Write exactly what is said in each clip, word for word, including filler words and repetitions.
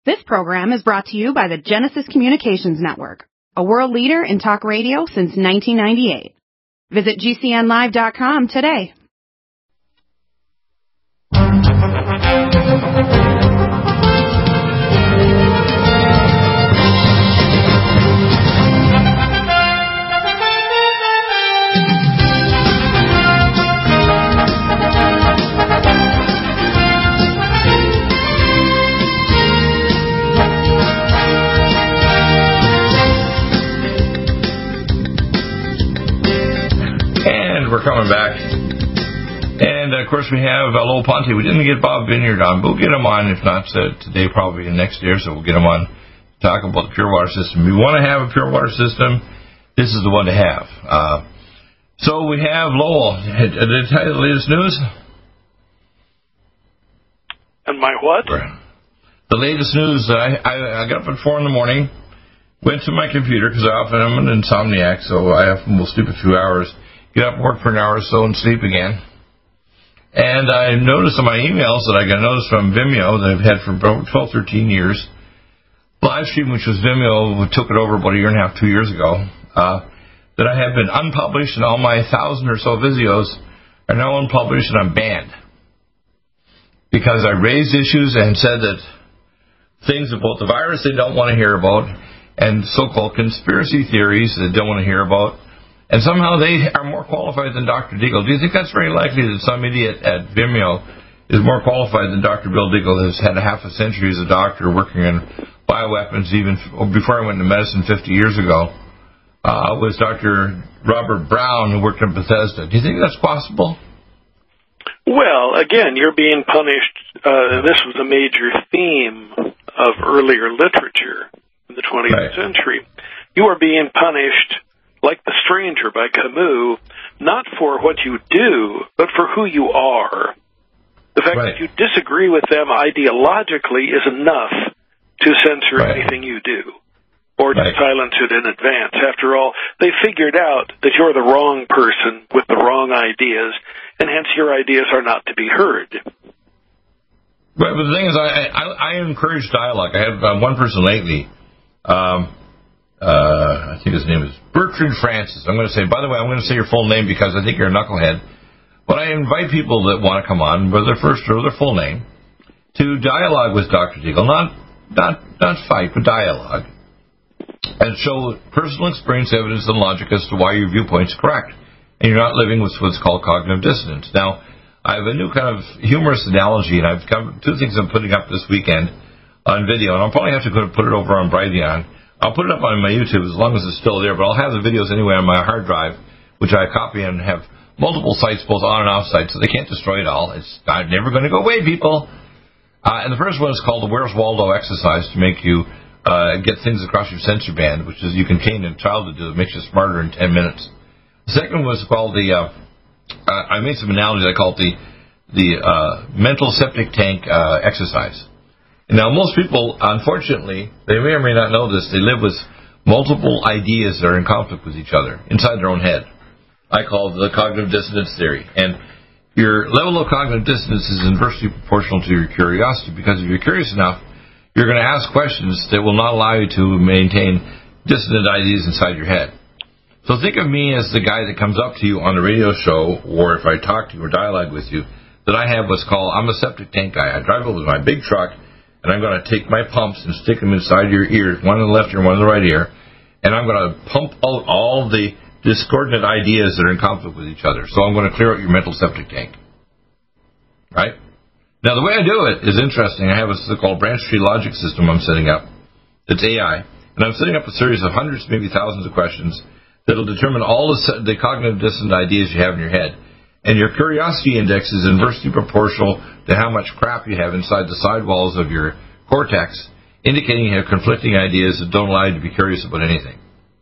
This program is brought to you by the Genesis Communications Network, a world leader in talk radio since nineteen ninety-eight. Visit G C N live dot com today. We're coming back. And, of course, we have uh, Lowell Ponte. We didn't get Bob Vineyard on, but we'll get him on, if not uh, today, probably next year, so we'll get him on to talk about the pure water system. If you want to have a pure water system, this is the one to have. Uh, so we have Lowell. Did I tell you the latest news? And my what? The latest news. I, I, I got up at four in the morning, went to my computer, because I often am an insomniac, so I often will sleep a few hours. Get up, work for an hour or so, and sleep again. And I noticed on my emails that I got a notice from Vimeo that I've had for about twelve, thirteen years. Livestream, which was Vimeo, who took it over about a year and a half, two years ago, uh, that I have been unpublished, and all my thousand or so videos are now unpublished, and I'm banned. Because I raised issues and said that things about the virus they don't want to hear about, and so-called conspiracy theories they don't want to hear about. And somehow they are more qualified than Doctor Deagle. Do you think that's very likely that some idiot at Vimeo is more qualified than Doctor Bill Deagle, who's had a half a century as a doctor working in bioweapons even before I went into medicine fifty years ago, uh, was Doctor Robert Brown, who worked in Bethesda. Do you think that's possible? Well, again, you're being punished. Uh, this was a major theme of earlier literature in the twentieth right. century. You are being punished like The Stranger by Camus, not for what you do, but for who you are. The fact right. that you disagree with them ideologically is enough to censor right. anything you do, or to right. silence it in advance. After all, they figured out that you're the wrong person with the wrong ideas, and hence your ideas are not to be heard. Right, but the thing is, I, I, I encourage dialogue. I have uh, one person lately, um, Uh, I think his name is Bertrand Francis. I'm going to say, by the way, I'm going to say your full name because I think you're a knucklehead. But I invite people that want to come on, whether their first or their full name, to dialogue with Doctor Deagle. Not, not, not fight, but dialogue. And show personal experience, evidence, and logic as to why your viewpoint's correct. And you're not living with what's called cognitive dissonance. Now, I have a new kind of humorous analogy, and I've come two things I'm putting up this weekend on video, and I'll probably have to put it over on Brighteon. I'll put it up on my YouTube as long as it's still there, but I'll have the videos anyway on my hard drive, which I copy and have multiple sites, both on and off sites, so they can't destroy it all. It's I'm never going to go away, people. Uh, and the first one is called the Where's Waldo exercise to make you uh, get things across your sensor band, which is you can train a child to do. It makes you smarter in ten minutes. The second was called the, uh, uh, I made some analogies, I call it the, the uh, mental septic tank uh, exercise. Now, most people, unfortunately, they may or may not know this, they live with multiple ideas that are in conflict with each other inside their own head. I call it the cognitive dissonance theory. And your level of cognitive dissonance is inversely proportional to your curiosity, because if you're curious enough, you're going to ask questions that will not allow you to maintain dissonant ideas inside your head. So think of me as the guy that comes up to you on a radio show, or if I talk to you or dialogue with you, that I have what's called, I'm a septic tank guy. I drive over with my big truck, and I'm going to take my pumps and stick them inside your ears, one in the left ear, one in the right ear, and I'm going to pump out all the discordant ideas that are in conflict with each other. So I'm going to clear out your mental septic tank. Right? Now, the way I do it is interesting. I have a so-called branch tree logic system I'm setting up. It's A I. And I'm setting up a series of hundreds, maybe thousands of questions that will determine all the, the cognitive dissonant ideas you have in your head. And your curiosity index is inversely proportional to how much crap you have inside the sidewalls of your cortex, indicating you have conflicting ideas that don't allow you to be curious about anything.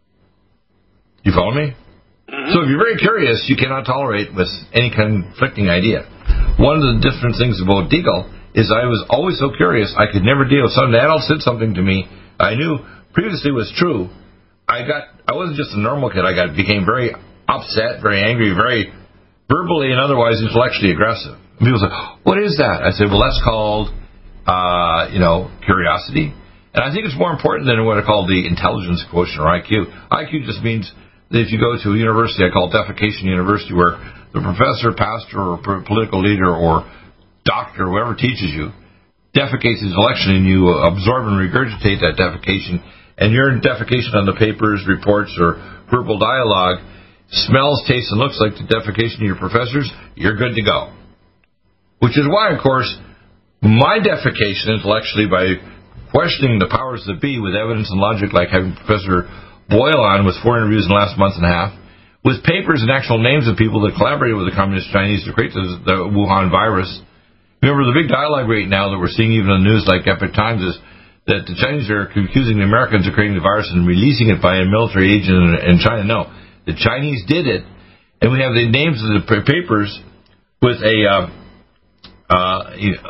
You follow me? Mm-hmm. So if you're very curious, you cannot tolerate with any conflicting idea. One of the different things about Deagle is I was always so curious, I could never deal with something. An adult said something to me I knew previously was true. I got, I wasn't just a normal kid. I got became very upset, very angry, very verbally and otherwise intellectually aggressive. And people say, what is that? I said, well, that's called uh, you know, curiosity. And I think it's more important than what I call the intelligence quotient, or I Q. I Q just means that if you go to a university, I call it defecation university, where the professor, pastor, or political leader, or doctor, whoever teaches you, defecates his election, and you absorb and regurgitate that defecation, and your defecation on the papers, reports, or verbal dialogue smells, tastes, and looks like the defecation of your professors, you're good to go. Which is why, of course, my defecation intellectually, by questioning the powers that be with evidence and logic, like having Professor Boyle on with four interviews in the last month and a half, with papers and actual names of people that collaborated with the Communist Chinese to create the, the Wuhan virus. Remember, the big dialogue right now that we're seeing even in the news like Epoch Times is that the Chinese are accusing the Americans of creating the virus and releasing it by a military agent in, in China. No, the Chinese did it, and we have the names of the papers with a, uh, uh,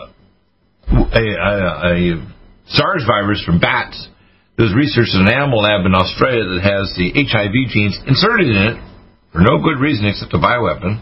a, a, a SARS virus from bats. There's research in an animal lab in Australia that has the H I V genes inserted in it for no good reason except a bioweapon.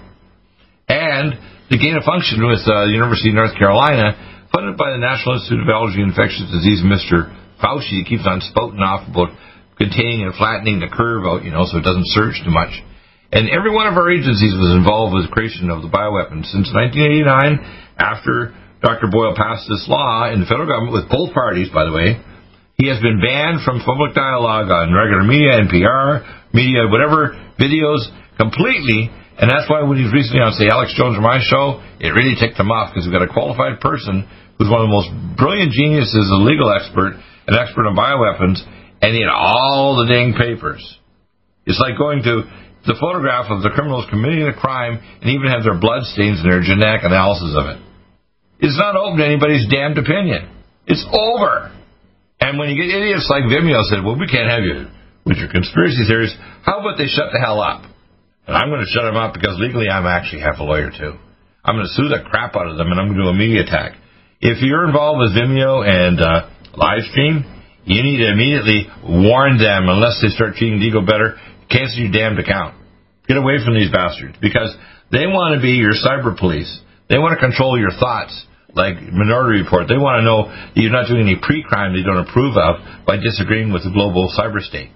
And the gain of function with uh, the University of North Carolina, funded by the National Institute of Allergy and Infectious Disease, Mister Fauci, keeps on spouting off about containing and flattening the curve out, you know, so it doesn't surge too much. And every one of our agencies was involved with the creation of the bioweapon. Since nineteen eighty-nine, after Doctor Boyle passed this law in the federal government, with both parties, by the way, he has been banned from public dialogue on regular media, N P R, media, whatever, videos, completely. And that's why when he was recently on, say, Alex Jones or my show, it really ticked him off, because we've got a qualified person who's one of the most brilliant geniuses, a legal expert, an expert on bioweapons, and he had all the dang papers. It's like going to the photograph of the criminals committing a crime and even have their blood stains and their genetic analysis of it. It's not open to anybody's damned opinion. It's over. And when you get idiots like Vimeo said, well, we can't have you with your conspiracy theories, how about they shut the hell up? And I'm going to shut them up because legally I'm actually half a lawyer too. I'm going to sue the crap out of them, and I'm going to do a media attack. If you're involved with Vimeo and uh, Livestream, you need to immediately warn them, unless they start treating Digo better, cancel your damned account. Get away from these bastards, because they want to be your cyber police. They want to control your thoughts, like Minority Report. They want to know that you're not doing any pre-crime they don't approve of by disagreeing with the global cyber state.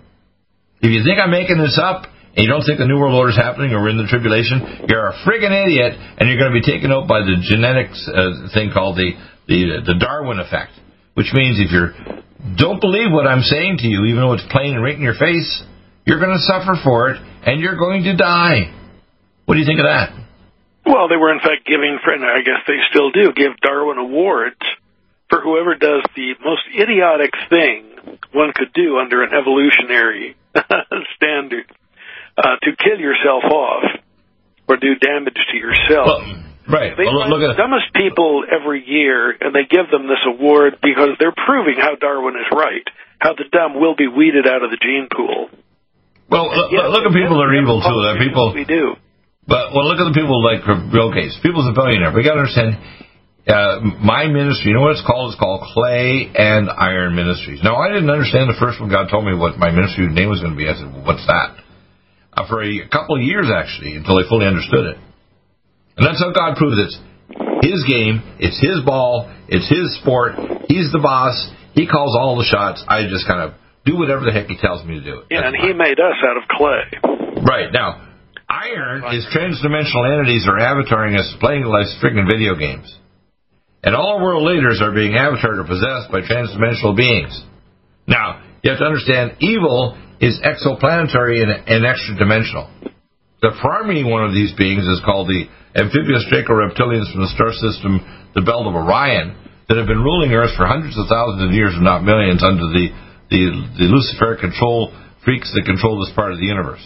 If you think I'm making this up, and you don't think the New World Order is happening or we're in the tribulation, you're a friggin' idiot, and you're going to be taken out by the genetics uh, thing called the, the the Darwin effect, which means if you don't believe what I'm saying to you, even though it's plain and right in your face, you're going to suffer for it, and you're going to die. What do you think of that? Well, they were, in fact, giving, and I guess they still do, give Darwin awards for whoever does the most idiotic thing one could do under an evolutionary standard. Uh, to kill yourself off or do damage to yourself. Well, right. They well, find look at the dumbest people every year, and they give them this award because they're proving how Darwin is right, how the dumb will be weeded out of the gene pool. Well, look, yes, look at people that are evil, too. That people, we do. But well, look at the people like Bill Gates. People's a billionaire. We got to understand, uh, my ministry, you know what it's called? It's called Clay and Iron Ministries. Now, I didn't understand the first one. God told me what my ministry name was going to be. I said, well, what's that? Uh, for a couple of years, actually, until I fully understood it. And that's how God proves it's his game, it's his ball, it's his sport, he's the boss, he calls all the shots, I just kind of do whatever the heck he tells me to do. Yeah, and he made us out of clay. Right. Now, iron is transdimensional entities are avataring us, playing like freaking video games. And all world leaders are being avatared or possessed by transdimensional beings. Now, you have to understand, evil is exoplanetary and, and extra-dimensional. The primary one of these beings is called the amphibious Draco-reptilians from the star system, the Belt of Orion, that have been ruling Earth for hundreds of thousands of years, if not millions, under the, the, the Luciferic control freaks that control this part of the universe.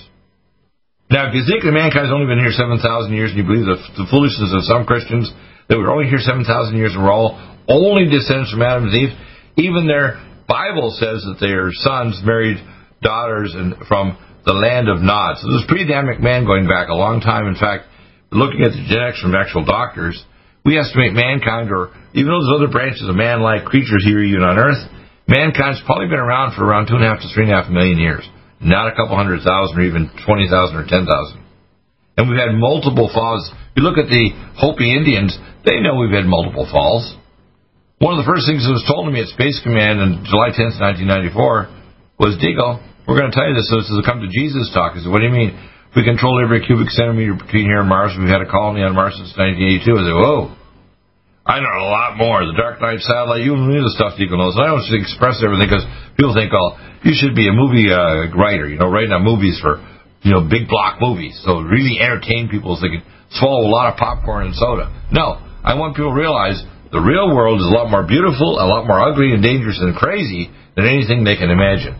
Now, if you think that mankind's only been here seven thousand years, and you believe the, the foolishness of some Christians, that we're only here seven thousand years and we're all only descendants from Adam and Eve, even their Bible says that their sons married daughters and from the land of Nod. So there's pre-Adamic man going back a long time. In fact, looking at the genetics from actual doctors, we estimate mankind, or even those other branches of man-like creatures here even on Earth, mankind's probably been around for around two and a half to three and a half million years. Not a couple hundred thousand or even twenty thousand or ten thousand. And we've had multiple falls. If you look at the Hopi Indians, they know we've had multiple falls. One of the first things that was told to me at Space Command on July tenth, nineteen ninety-four was, Deagle, we're going to tell you this, so this is a come to Jesus talk. I said, what do you mean? We control every cubic centimeter between here and Mars. We've had a colony on Mars since nineteen eighty-two. I said, whoa. I know a lot more. The Dark Knight satellite, you knew the stuff Deagle knows. And I don't just express everything because people think, oh, you should be a movie uh, writer, you know, writing on movies for, you know, big block movies. So really entertain people so they can swallow a lot of popcorn and soda. No, I want people to realize the real world is a lot more beautiful, a lot more ugly and dangerous and crazy than anything they can imagine.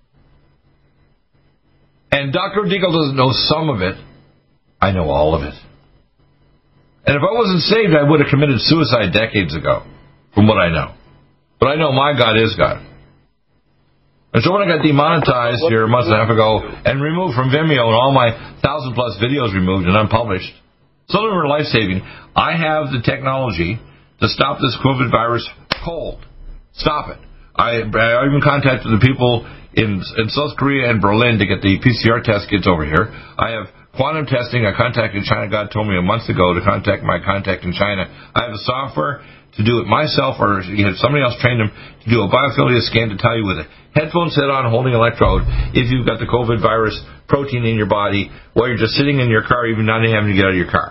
And Doctor Deagle doesn't know some of it. I know all of it. And if I wasn't saved, I would have committed suicide decades ago, from what I know. But I know my God is God. And so when I got demonetized here a month and a half ago and removed from Vimeo and all my thousand plus videos removed and unpublished, some of them are life-saving, I have the technology to stop this COVID virus cold. Stop it. I, I even contacted the people in, in South Korea and Berlin to get the P C R test kits over here. I have quantum testing. I contacted China. God told me a month ago to contact my contact in China. I have the software to do it myself, or you have somebody else train them to do a biophilia scan to tell you with a headphone set on, holding an electrode, if you've got the COVID virus protein in your body while you're just sitting in your car, even not having to get out of your car.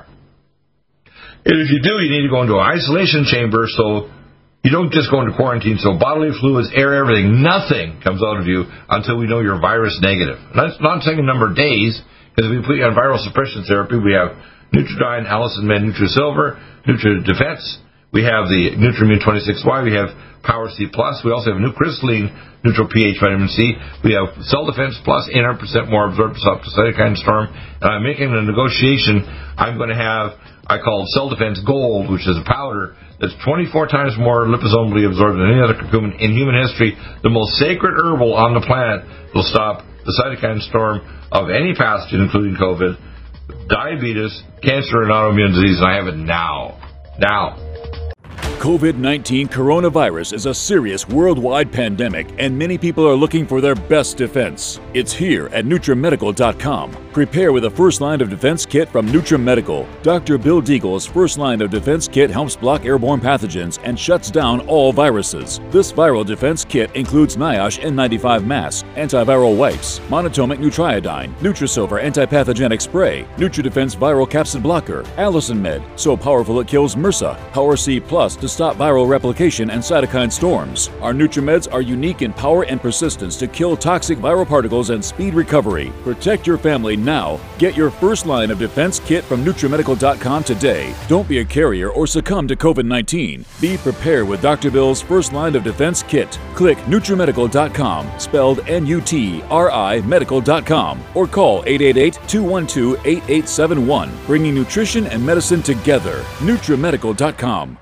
And if you do, you need to go into an isolation chamber so you don't just go into quarantine, so bodily fluids, air, everything, nothing comes out of you until we know you're virus negative. And that's not taking a number of days, because if we put you on viral suppression therapy, we have Nutridyne, Allison Med, NutriSilver, NutriDefense. We have the Nutrimune twenty-six Y. We have Power C Plus. We also have New Crystalline Neutral pH Vitamin C. We have Cell Defense Plus, eight hundred percent more absorbed up to cytokine storm. And I'm making a negotiation. I'm going to have, I call it Cell Defense Gold, which is a powder that's twenty-four times more liposomally absorbed than any other curcumin in human history. The most sacred herbal on the planet will stop the cytokine storm of any pathogen, including COVID, diabetes, cancer, and autoimmune disease. And I have it now. Now. COVID nineteen coronavirus is a serious worldwide pandemic, and many people are looking for their best defense. It's here at NutriMedical dot com. Prepare with a first line of defense kit from NutriMedical. Doctor Bill Deagle's first line of defense kit helps block airborne pathogens and shuts down all viruses. This viral defense kit includes NIOSH N ninety-five masks, antiviral wipes, monatomic Nutriodine, NutriSilver antipathogenic spray, NutriDefense viral capsid blocker, Allison Med, so powerful it kills MRSA, Power C Plus to stop viral replication and cytokine storms. Our NutriMeds are unique in power and persistence to kill toxic viral particles and speed recovery. Protect your family now. Get your first line of defense kit from NutriMedical dot com today. Don't be a carrier or succumb to COVID nineteen. Be prepared with Doctor Bill's first line of defense kit. Click NutriMedical dot com, spelled N U T R I Medical dot com, or call eight eight eight, two one two, eight eight seven one, bringing nutrition and medicine together. NutriMedical dot com.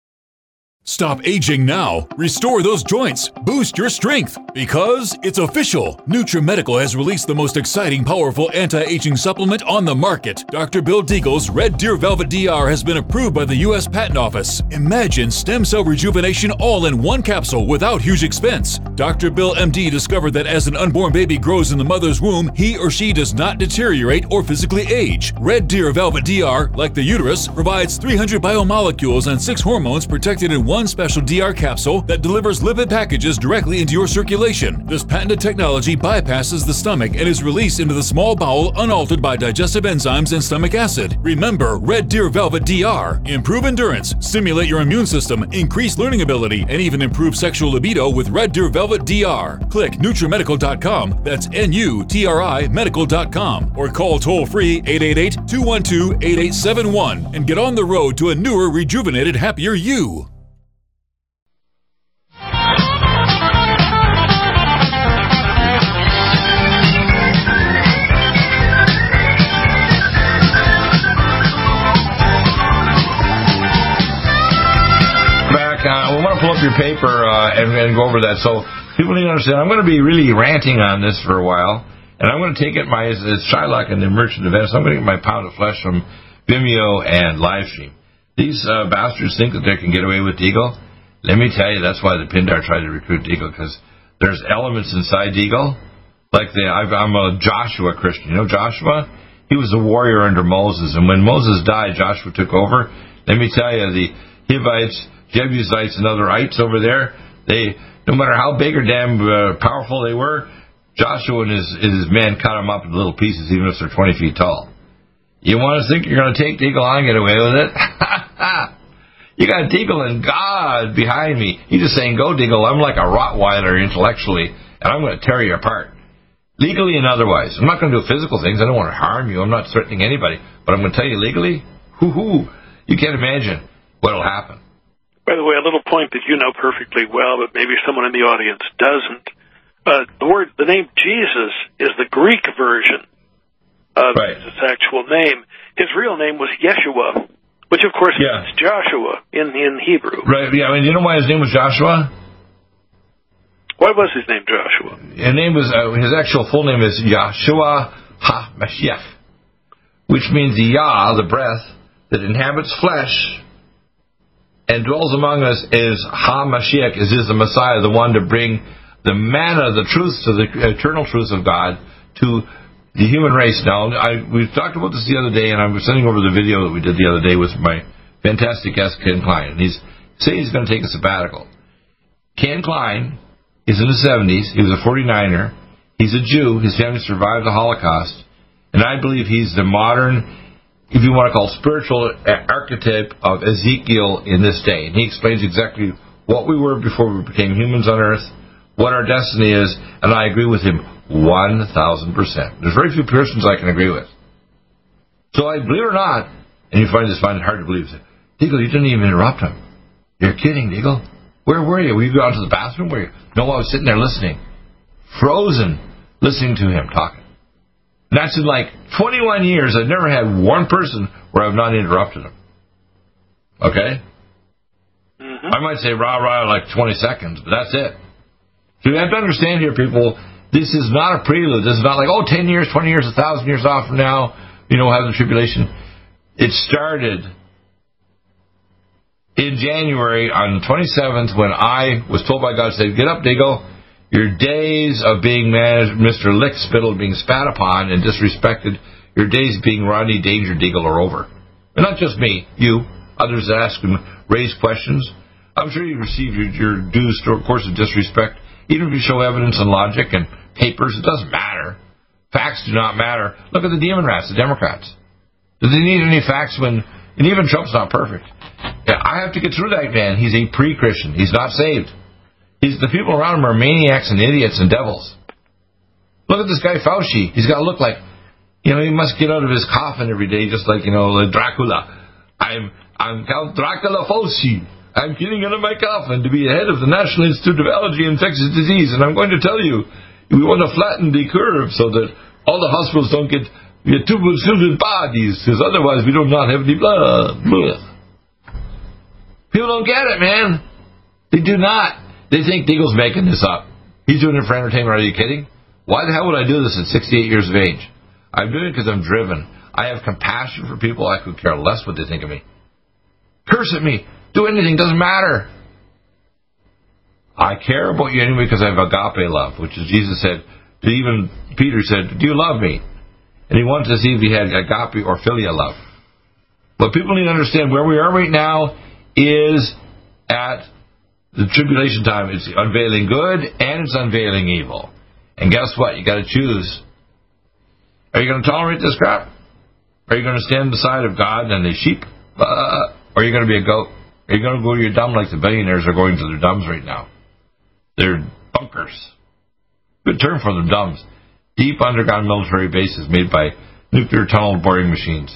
Stop aging now. Restore those joints. Boost your strength. Because it's official. NutriMedical has released the most exciting, powerful anti-aging supplement on the market. Doctor Bill Deagle's Red Deer Velvet D R has been approved by the U S Patent Office. Imagine stem cell rejuvenation all in one capsule without huge expense. Doctor Bill M D discovered that as an unborn baby grows in the mother's womb, he or she does not deteriorate or physically age. Red Deer Velvet D R, like the uterus, provides three hundred biomolecules and six hormones protected in one special D R capsule that delivers lipid packages directly into your circulation. This patented technology bypasses the stomach and is released into the small bowel unaltered by digestive enzymes and stomach acid. Remember Red Deer Velvet D R. Improve endurance, stimulate your immune system, increase learning ability, and even improve sexual libido with Red Deer Velvet D R. Click NutriMedical dot com, that's N U T R I Medical dot com, or call toll-free eight eight eight, two one two, eight eight seven one and get on the road to a newer, rejuvenated, happier you. Uh, we want to pull up your paper uh, and, and go over that. So people need to understand, I'm going to be really ranting on this for a while, and I'm going to take it my it's Shylock and the Merchant Events. I'm going to get my pound of flesh from Vimeo and Livestream. These uh, bastards think that they can get away with Deagle. Let me tell you, that's why the Pindar tried to recruit Deagle, because there's elements inside Deagle, like the I've, I'm a Joshua Christian. You know Joshua? He was a warrior under Moses, and when Moses died, Joshua took over. Let me tell you, the Hivites Jebusites and other ites over there, they, no matter how big or damn uh, powerful they were, Joshua and his, his men cut them up in little pieces, even if they're twenty feet tall. You want to think you're going to take Deagle on and get away with it? You got Deagle and God behind me. He's just saying, go, Deagle. I'm like a Rottweiler intellectually, and I'm going to tear you apart. Legally and otherwise. I'm not going to do physical things. I don't want to harm you. I'm not threatening anybody. But I'm going to tell you legally, hoo-hoo, you can't imagine what will happen. By the way, a little point that you know perfectly well, but maybe someone in the audience doesn't. Uh, the word, the name Jesus is the Greek version of right. his actual name. His real name was Yeshua, which of course yeah. means Joshua in, in Hebrew. Right, yeah, I mean, you know why his name was Joshua? Why was his name Joshua? His name was, uh, his actual full name is Yahshua HaMashiach, which means the Yah, the breath, that inhabits flesh and dwells among us is HaMashiach, is, is the Messiah, the one to bring the manna, the truths, to the eternal truths of God to the human race. Now, I, we talked about this the other day, and I was sending over the video that we did the other day with my fantastic guest, Ken Klein. And he's saying he's going to take a sabbatical. Ken Klein is in his seventies. He was a forty-niner. He's a Jew. His family survived the Holocaust. And I believe he's the modern, if you want to call it, spiritual archetype of Ezekiel in this day. And he explains exactly what we were before we became humans on earth, what our destiny is, and I agree with him one thousand percent. There's very few persons I can agree with. So I believe it or not, and you find this find it hard to believe, Deagle, you didn't even interrupt him. You're kidding, Deagle. Where were you? Were you going to the bathroom? Were you? No, I was sitting there listening. Frozen, listening to him talking. And that's in like twenty-one years. I've never had one person where I've not interrupted him. Okay? Mm-hmm. I might say rah rah like twenty seconds, but that's it. So you have to understand here, people, this is not a prelude. This is not like, oh, ten years, twenty years, one thousand years off from now, you know, we'll have the tribulation. It started in January on the twenty-seventh when I was told by God, said, get up, Deagle. Your days of being managed, Mister Lickspittle, being spat upon and disrespected, your days being Rodney Danger Deagle are over. And not just me, you, others that ask and raise questions. I'm sure you received your, your due course of disrespect. Even if you show evidence and logic and papers, it doesn't matter. Facts do not matter. Look at the demon rats, the Democrats. Do they need any facts when... And even Trump's not perfect. Yeah, I have to get through that man. He's a pre-Christian. He's not saved. He's, the people around him are maniacs and idiots and devils. Look at this guy Fauci. He's got to look like... You know, he must get out of his coffin every day, just like, you know, like Dracula. I'm, I'm Count Dracula Fauci. I'm getting out of my coffin to be the head of the National Institute of Allergy and Infectious Disease, and I'm going to tell you, we want to flatten the curve so that all the hospitals don't get, get too much filled with bodies, because otherwise we do not have any blood. Blah. People don't get it, man. They do not. They think Deagle's making this up. He's doing it for entertainment. Are you kidding? Why the hell would I do this at sixty-eight years of age? I'm doing it because I'm driven. I have compassion for people. I could care less what they think of me. Curse at me. Do anything, doesn't matter. I care about you anyway because I have agape love, which is Jesus said, to even Peter said, do you love me? And he wanted to see if he had agape or philia love. But people need to understand where we are right now is at the tribulation time. It's unveiling good and it's unveiling evil. And guess what? You got to choose. Are you going to tolerate this crap? Are you going to stand beside of God and the sheep? Uh, or are you going to be a goat? Are you going to go to your dumb like the billionaires are going to their dumbs right now? They're bunkers. Good term for them, dumbs. Deep underground military bases made by nuclear tunnel boring machines.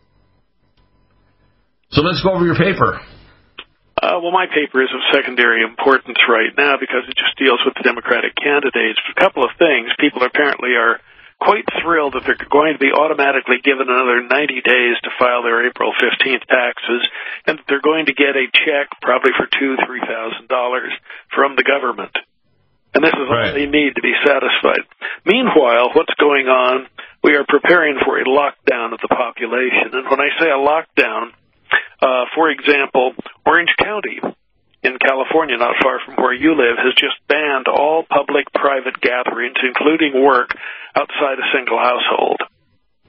So let's go over your paper. Uh, well, my paper is of secondary importance right now because it just deals with the Democratic candidates. A couple of things. People apparently are quite thrilled that they're going to be automatically given another ninety days to file their April fifteenth taxes, and that they're going to get a check, probably for two thousand dollars, three thousand dollars, from the government. And this is right. all they need to be satisfied. Meanwhile, what's going on, we are preparing for a lockdown of the population. And when I say a lockdown, uh, for example, Orange County in California, not far from where you live, has just banned all public-private gatherings, including work, outside a single household.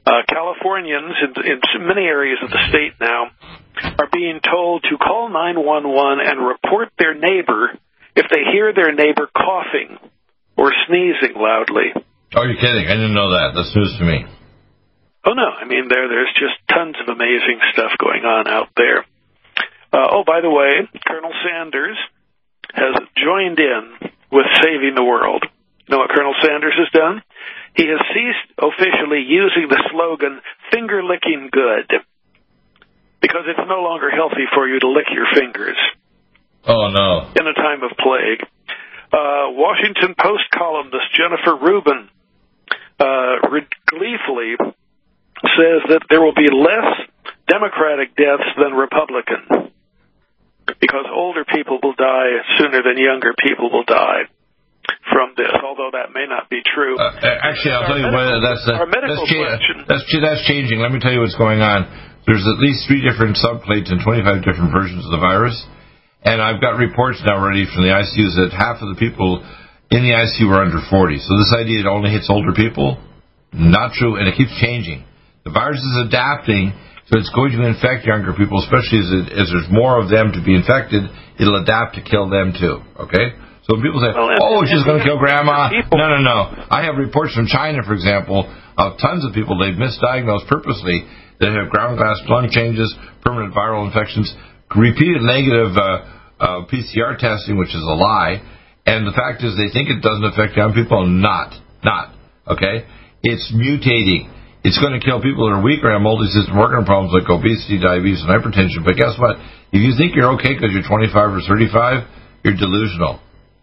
Uh, Californians in, in many areas of the state now are being told to call nine one one and report their neighbor if they hear their neighbor coughing or sneezing loudly. Oh, you're kidding. I didn't know that. That's news to me. Oh, no. I mean, there there's just tons of amazing stuff going on out there. Uh, oh, by the way, Colonel Sanders has joined in with saving the world. You know what Colonel Sanders has done? He has ceased officially using the slogan, finger licking good, because it's no longer healthy for you to lick your fingers. Oh, no. In a time of plague. Uh, Washington Post columnist Jennifer Rubin uh, gleefully says that there will be less Democratic deaths than Republican, because older people will die sooner than younger people will die from this, although that may not be true. Uh, actually, I'll our tell you what, that's, uh, our medical that's, cha- question. That's, that's changing. Let me tell you what's going on. There's at least three different subclades and twenty-five different versions of the virus, and I've got reports now ready from the I C Us that half of the people in the I C U are under forty. So this idea it only hits older people, not true, and it keeps changing. The virus is adapting, so it's going to infect younger people, especially as, it, as there's more of them to be infected. It'll adapt to kill them too, okay? So when people say, well, and, oh, it's just going to kill grandma. No, no, no. I have reports from China, for example, of tons of people they've misdiagnosed purposely that have ground glass lung changes, permanent viral infections, repeated negative uh, uh, P C R testing, which is a lie. And the fact is they think it doesn't affect young people. Not. Not. Okay? It's mutating. It's going to kill people that are weaker and have multi-system organ problems like obesity, diabetes, and hypertension. But guess what? If you think you're okay because you're twenty-five or thirty-five, you're delusional.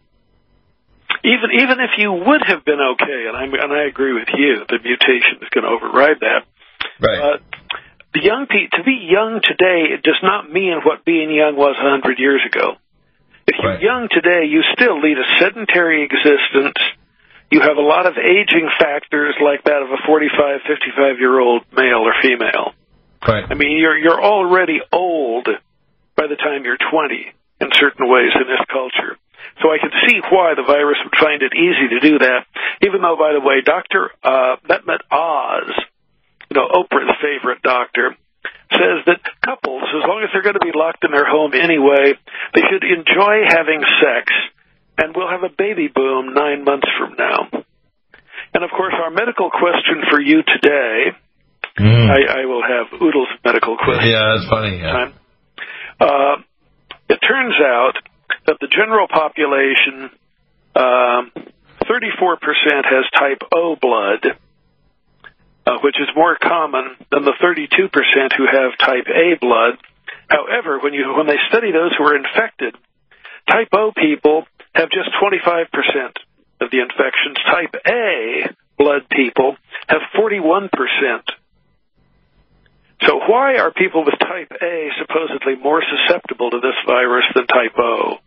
Even even if you would have been okay, and I and I agree with you, the mutation is going to override that. Right. Uh, the young pe- to be young today, it does not mean what being young was a hundred years ago. If you're right. young today, you still lead a sedentary existence. You have a lot of aging factors like that of a forty-five, fifty-five-year-old male or female. Right. I mean, you're you're already old by the time you're twenty in certain ways in this culture. So I could see why the virus would find it easy to do that, even though, by the way, Doctor Uh, Mehmet Oz, you know, Oprah's favorite doctor, says that couples, as long as they're going to be locked in their home anyway, they should enjoy having sex, and we'll have a baby boom nine months from now. And, of course, our medical question for you today, mm. I, I will have Oodles' medical question. Yeah, that's funny. Yeah. Uh, it turns out that the general population, um, thirty-four percent has type O blood, uh, which is more common than the thirty-two percent who have type A blood. However, when you when they study those who are infected, type O people have just twenty-five percent of the infections. Type A blood people have forty-one percent. So why are people with type A supposedly more susceptible to this virus than type O?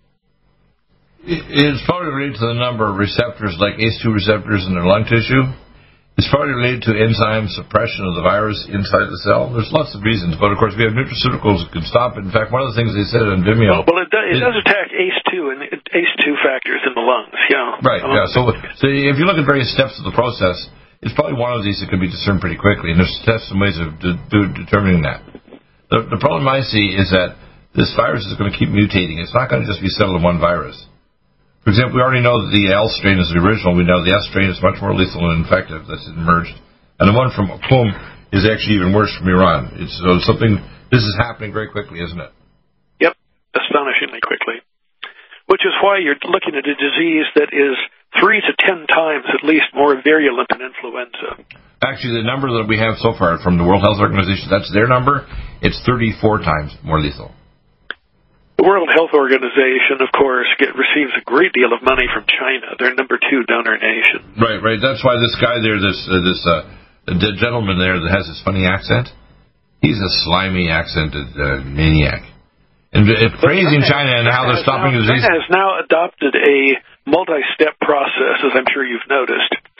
It's probably related to the number of receptors, like A C E two receptors in their lung tissue. It's probably related to enzyme suppression of the virus inside the cell. There's lots of reasons, but of course we have nutraceuticals that can stop it. In fact, one of the things they said on Vimeo... Well, well it, does, it, it does attack A C E two and A C E two factors in the lungs, yeah. Right, um, yeah. So, so if you look at various steps of the process, it's probably one of these that can be discerned pretty quickly, and there's steps and ways of de- de- determining that. The, the problem I see is that this virus is going to keep mutating. It's not going to just be settled in one virus. For example, we already know that the L strain is the original. We know the S strain is much more lethal and infective that's emerged. And the one from Qum is actually even worse from Iran. It's so something, this is happening very quickly, isn't it? Yep, astonishingly quickly. Which is why you're looking at a disease that is three to ten times at least more virulent than influenza. Actually, the number that we have so far from the World Health Organization, that's their number, it's thirty-four times more lethal. The World Health Organization, of course, get, receives a great deal of money from China. They're number two donor nation. Right, right. That's why this guy there, this uh, this uh, the gentleman there that has this funny accent, he's a slimy accented uh, maniac. And uh, praising China and how they're stopping the disease. China has now adopted a multi-step process, as I'm sure you've noticed,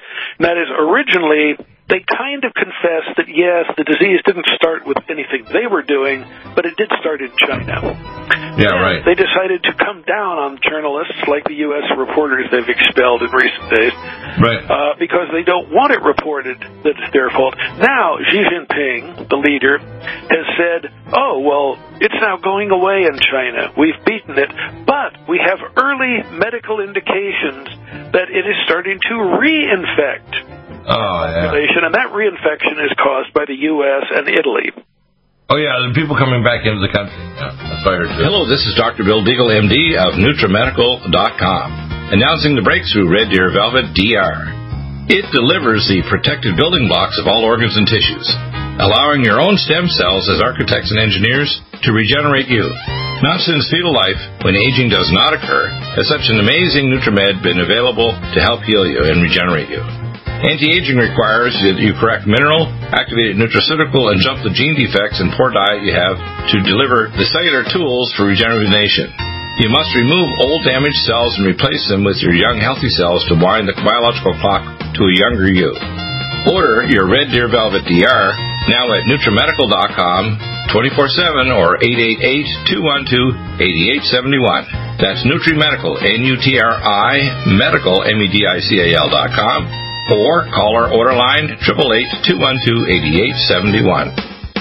And that is, originally, they kind of confessed that, yes, the disease didn't start with anything they were doing, but it did start in China. Yeah, right. They decided to come down on journalists like the U S reporters they've expelled in recent days, right? Uh, because they don't want it reported that it's their fault. Now, Xi Jinping, the leader, has said, oh, well, it's now going away in China. We've beaten it, but we have early medical indications that it is starting to reinfect. Oh, yeah. And that reinfection is caused by the U S and Italy. Oh, yeah, the people coming back into the country. Yeah, that's what I heard too. Hello, this is Doctor Bill Deagle, M D of NutriMedical dot com, announcing the breakthrough Red Deer Velvet D R. It delivers the protective building blocks of all organs and tissues, allowing your own stem cells as architects and engineers to regenerate you. Not since fetal life, when aging does not occur, has such an amazing NutriMed been available to help heal you and regenerate you. Anti-aging requires that you correct mineral, activated nutraceutical, and jump the gene defects and poor diet you have to deliver the cellular tools for regeneration. You must remove old damaged cells and replace them with your young healthy cells to wind the biological clock to a younger you. Order your Red Deer Velvet D R now at NutriMedical dot com, twenty-four seven or eight eight eight, two one two, eight eight seven one. That's NutriMedical, N U T R I, medical, M E D I C A L dot com. Or call our order line, eight eight eight, two one two, eight eight seven one.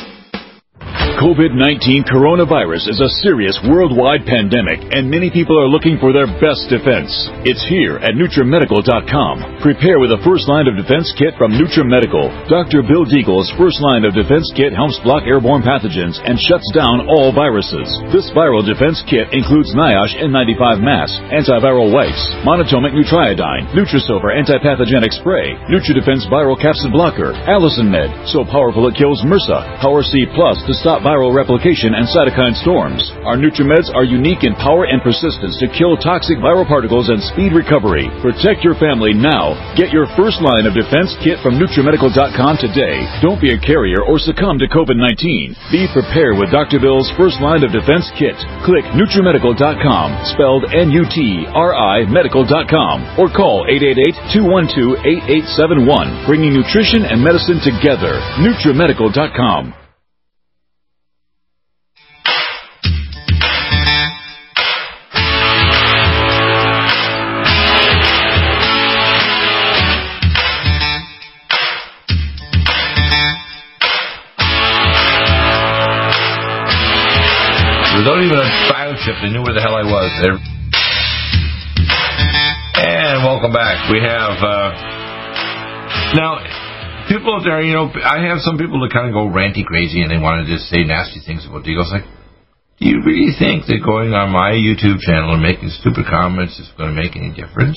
COVID nineteen coronavirus is a serious worldwide pandemic, and many people are looking for their best defense. It's here at NutriMedical dot com. Prepare with a first line of defense kit from NutriMedical. Doctor Bill Deagle's first line of defense kit helps block airborne pathogens and shuts down all viruses. This viral defense kit includes NIOSH N ninety-five mask, antiviral wipes, monatomic Nutriodine, Nutrisilver antipathogenic spray, NutriDefense viral capsid blocker, Allison Med, so powerful it kills MRSA, Power C Plus to stop viral replication and cytokine storms. Our NutriMeds are unique in power and persistence to kill toxic viral particles and speed recovery. Protect your family now. Get your first line of defense kit from NutriMedical dot com today. Don't be a carrier or succumb to COVID nineteen. Be prepared with Doctor Bill's first line of defense kit. Click NutriMedical dot com, spelled N U T R I medical dot com, or call eight eight eight, two one two, eight eight seven one, bringing nutrition and medicine together. NutriMedical dot com. Without even a biochip, they knew where the hell I was. They're... And welcome back. We have, uh... now, people out there, you know, I have some people that kind of go ranty crazy and they want to just say nasty things about Deagle. It's like, do you really think that going on my YouTube channel and making stupid comments is going to make any difference?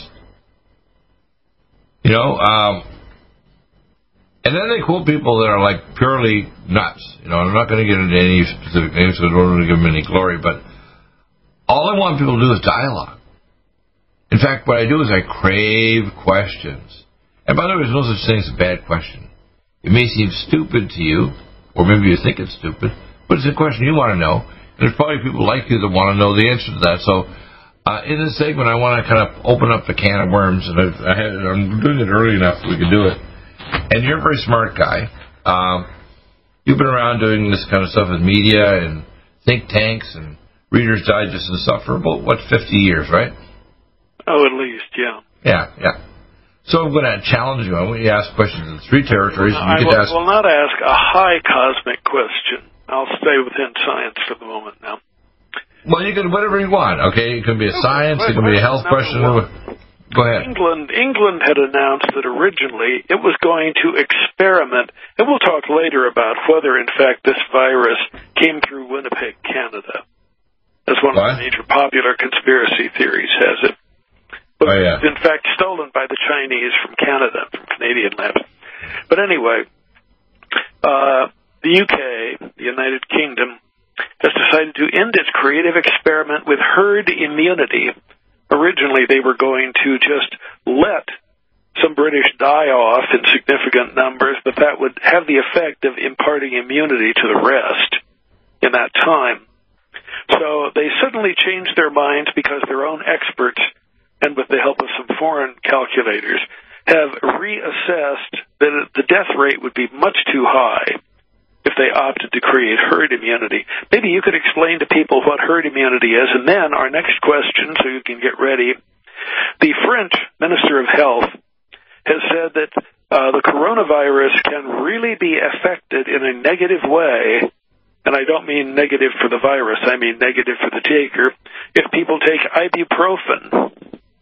You know, um... and then they quote people that are like purely nuts. You know, I'm not going to get into any specific names, so I don't want to give them any glory, but all I want people to do is dialogue. In fact, what I do is I crave questions. And by the way, there's no such thing as a bad question. It may seem stupid to you, or maybe you think it's stupid, but it's a question you want to know. And there's probably people like you that want to know the answer to that. So uh, in this segment, I want to kind of open up the can of worms, and I've, I had, I'm doing it early enough that we can do it. And you're a very smart guy. Um, you've been around doing this kind of stuff with media and think tanks and Reader's Digest and stuff for about, what, fifty years, right? Oh, at least, yeah. Yeah, yeah. So I'm going to challenge you. I want you to ask questions in three territories. And you I get will, to ask... will not ask a high cosmic question. I'll stay within science for the moment now. Well, you can whatever you want, okay? It can be a science, it can be a health question. Go ahead. England, England had announced that originally it was going to experiment, and we'll talk later about whether, in fact, this virus came through Winnipeg, Canada. As one what? of the major popular conspiracy theories has it. But oh, yeah. It's, in fact, stolen by the Chinese from Canada, from Canadian labs. But anyway, uh, the U K, the United Kingdom, has decided to end its creative experiment with herd immunity. Originally, they were going to just let some British die off in significant numbers, but that would have the effect of imparting immunity to the rest in that time. So they suddenly changed their minds because their own experts, and with the help of some foreign calculators, have reassessed that the death rate would be much too high if they opted to create herd immunity. Maybe you could explain to people what herd immunity is, and then our next question, so you can get ready. The French Minister of Health has said that uh, the coronavirus can really be affected in a negative way, and I don't mean negative for the virus, I mean negative for the taker, if people take ibuprofen.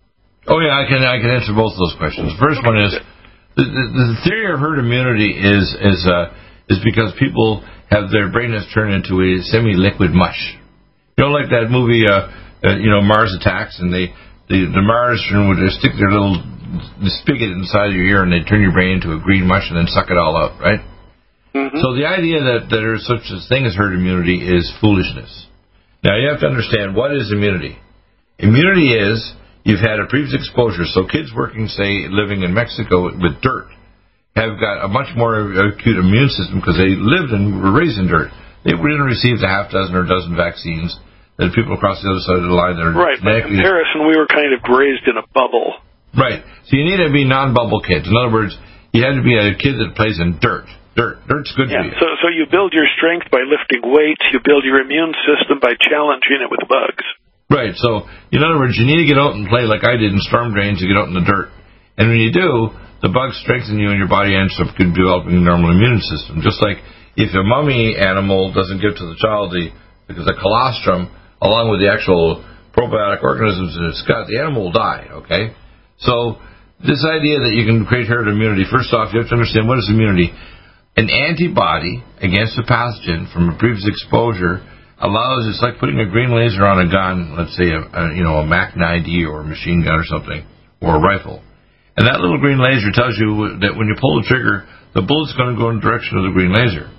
Oh, yeah, I can I can answer both of those questions. The first one is, the, the, the theory of herd immunity is is uh, is because people have their brain has turned into a semi-liquid mush. You know, like that movie, uh, uh, you know, Mars Attacks, and they the, the Martian would stick their little spigot inside your ear, and they turn your brain into a green mush and then suck it all out, right? Mm-hmm. So the idea that, that there's such a thing as herd immunity is foolishness. Now, you have to understand, what is immunity? Immunity is you've had a previous exposure. So kids working, say, living in Mexico with dirt have got a much more acute immune system because they lived and were raised in dirt. They didn't receive the half dozen or dozen vaccines that people across the other side of the line that are right. By comparison, we were kind of raised in a bubble. Right. So you need to be non-bubble kids. In other words, you had to be a kid that plays in dirt. Dirt. Dirt's good yeah, for you. So, so you build your strength by lifting weights. You build your immune system by challenging it with bugs. Right. So, in other words, you need to get out and play like I did in storm drains to get out in the dirt. And when you do, the bugs strengthen you and your body ends up developing a normal immune system. Just like if a mummy animal doesn't give to the child the, because the colostrum, along with the actual probiotic organisms in its gut, the animal will die, okay? So this idea that you can create herd immunity, first off, you have to understand, what is immunity? An antibody against a pathogen from a previous exposure allows, it's like putting a green laser on a gun, let's say a, a you know a Mac ninety or a machine gun or something, or a rifle. And that little green laser tells you that when you pull the trigger, the bullet's going to go in the direction of the green laser.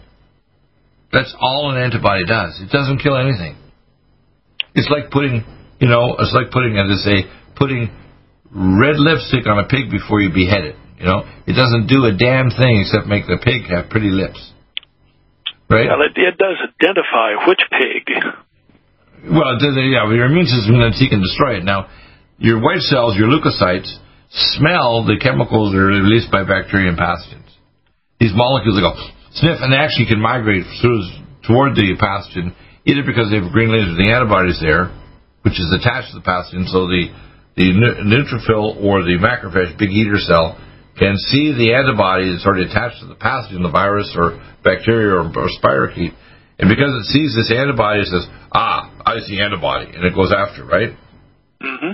That's all an antibody does. It doesn't kill anything. It's like putting, you know, it's like putting, as I say, putting red lipstick on a pig before you behead it. You know, it doesn't do a damn thing except make the pig have pretty lips. Right? Well, it, it does identify which pig. Well, yeah, your immune system then seek and destroy it. Now, your white cells, your leukocytes, smell the chemicals that are released by bacteria and pathogens. These molecules, they go sniff, and they actually can migrate through, toward the pathogen, either because they have green laser, the antibodies there, which is attached to the pathogen, so the, the neutrophil or the macrophage, big eater cell, can see the antibody that's already attached to the pathogen, the virus or bacteria or, or spirochete, and because it sees this antibody, it says, ah, I see antibody, and it goes after, right? Mm-hmm.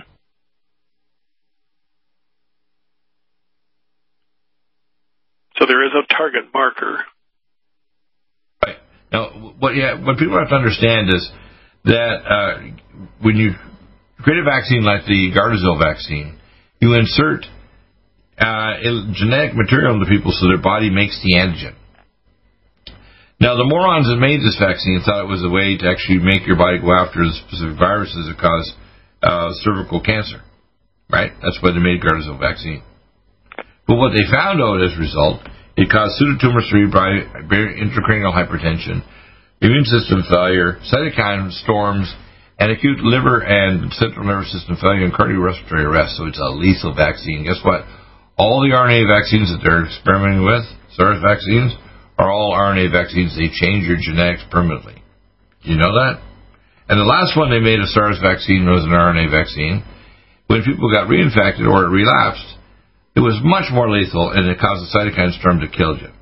So there is a target marker. Right. Now, what, yeah, what people have to understand is that uh, when you create a vaccine like the Gardasil vaccine, you insert uh, genetic material into people so their body makes the antigen. Now, the morons that made this vaccine thought it was a way to actually make your body go after the specific viruses that cause uh, cervical cancer. Right? That's why they made Gardasil vaccine. But what they found out as a result, it caused pseudotumor cerebri, intracranial hypertension, immune system failure, cytokine storms, and acute liver and central nervous system failure and cardiorespiratory arrest. So it's a lethal vaccine. Guess what? All the R N A vaccines that they're experimenting with, SARS vaccines, are all R N A vaccines. They change your genetics permanently. Do you know that? And the last one they made, a SARS vaccine, was an R N A vaccine. When people got reinfected or it relapsed, it was much more lethal, and it caused a cytokine storm to kill you.